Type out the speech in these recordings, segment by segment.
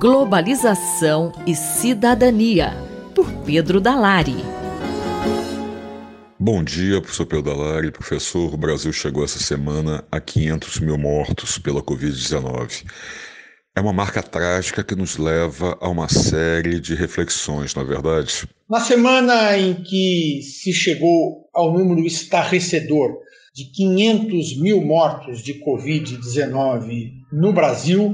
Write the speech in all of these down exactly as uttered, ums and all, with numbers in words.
Globalização e Cidadania, por Pedro Dalari. Bom dia, professor Pedro Dalari. Professor, o Brasil chegou essa semana a quinhentos mil mortos pela covid dezenove. É uma marca trágica que nos leva a uma série de reflexões, não é verdade? Na semana em que se chegou ao número estarrecedor de quinhentos mil mortos de covid dezenove no Brasil,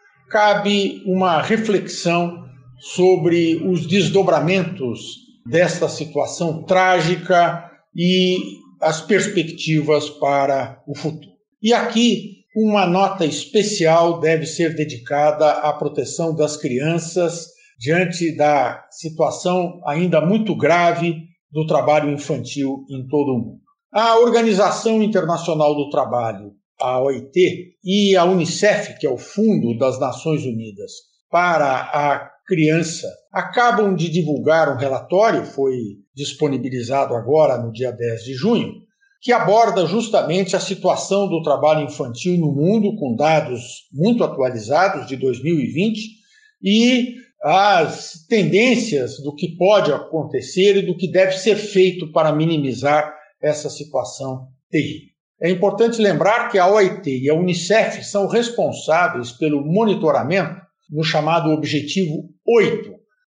cabe uma reflexão sobre os desdobramentos desta situação trágica e as perspectivas para o futuro. E aqui, uma nota especial deve ser dedicada à proteção das crianças diante da situação ainda muito grave do trabalho infantil em todo o mundo. A Organização Internacional do Trabalho, a O I T, e a Unicef, que é o Fundo das Nações Unidas para a Criança, acabam de divulgar um relatório, foi disponibilizado agora no dia dez de junho, que aborda justamente a situação do trabalho infantil no mundo, com dados muito atualizados de dois mil e vinte, e as tendências do que pode acontecer e do que deve ser feito para minimizar essa situação terrível. É importante lembrar que a O I T e a Unicef são responsáveis pelo monitoramento no chamado Objetivo oito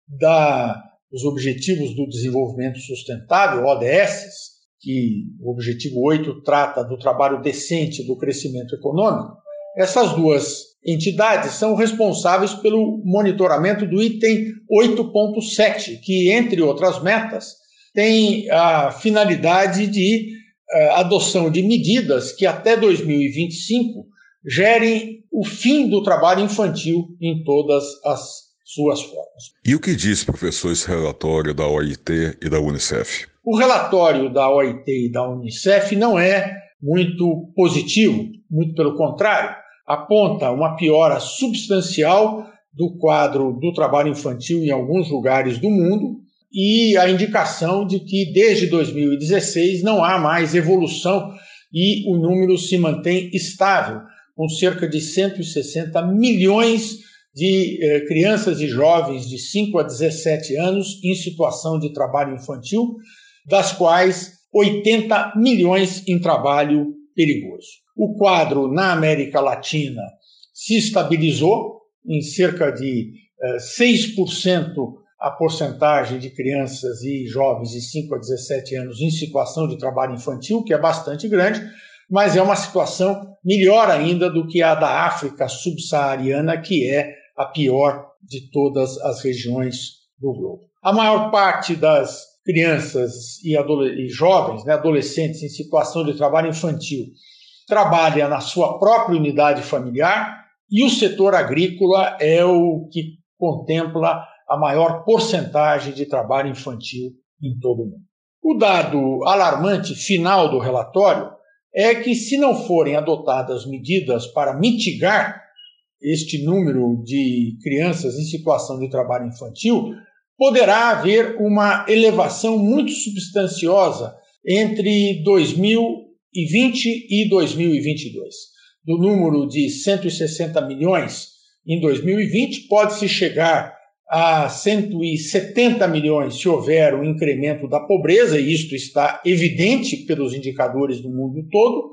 da, dos Objetivos do Desenvolvimento Sustentável, O D S, que o Objetivo oito trata do trabalho decente e do crescimento econômico. Essas duas entidades são responsáveis pelo monitoramento do item oito ponto sete, que, entre outras metas, tem a finalidade de uh, adoção de medidas que até dois mil e vinte e cinco gerem o fim do trabalho infantil em todas as suas formas. E o que diz, professor, esse relatório da O I T e da Unicef? O relatório da O I T e da Unicef não é muito positivo, muito pelo contrário, aponta uma piora substancial do quadro do trabalho infantil em alguns lugares do mundo e a indicação de que desde dois mil e dezesseis não há mais evolução e o número se mantém estável, com cerca de cento e sessenta milhões de eh, crianças e jovens de cinco a dezessete anos em situação de trabalho infantil, das quais oitenta milhões em trabalho perigoso. O quadro na América Latina se estabilizou em cerca de eh, seis por cento a porcentagem de crianças e jovens de cinco a dezessete anos em situação de trabalho infantil, que é bastante grande, mas é uma situação melhor ainda do que a da África subsaariana, que é a pior de todas as regiões do globo. A maior parte das crianças e, e jovens, né, adolescentes em situação de trabalho infantil, trabalha na sua própria unidade familiar e o setor agrícola é o que contempla a maior porcentagem de trabalho infantil em todo o mundo. O dado alarmante final do relatório é que, se não forem adotadas medidas para mitigar este número de crianças em situação de trabalho infantil, poderá haver uma elevação muito substanciosa entre dois mil e vinte e dois mil e vinte e dois. Do número de cento e sessenta milhões em dois mil e vinte, pode-se chegar a cento e setenta milhões se houver um incremento da pobreza, e isto está evidente pelos indicadores do mundo todo,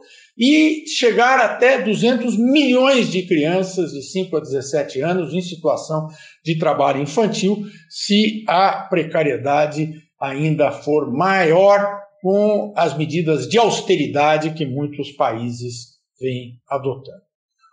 e chegar até duzentos milhões de crianças de cinco a dezessete anos em situação de trabalho infantil, se a precariedade ainda for maior com as medidas de austeridade que muitos países vêm adotando.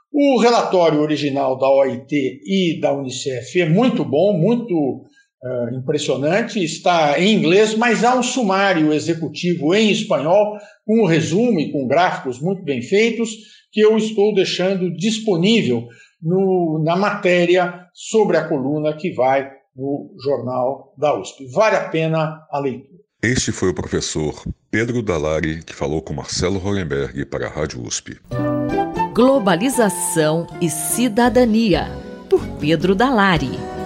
O relatório original da O I T e da Unicef é muito bom, muito uh, impressionante, está em inglês, mas há um sumário executivo em espanhol, com um resumo e com gráficos muito bem feitos, que eu estou deixando disponível no, na matéria sobre a coluna que vai no jornal da U S P. Vale a pena a leitura. Este foi o professor Pedro Dalari, que falou com Marcelo Hollenberg para a Rádio U S P. Globalização e Cidadania, por Pedro Dalari.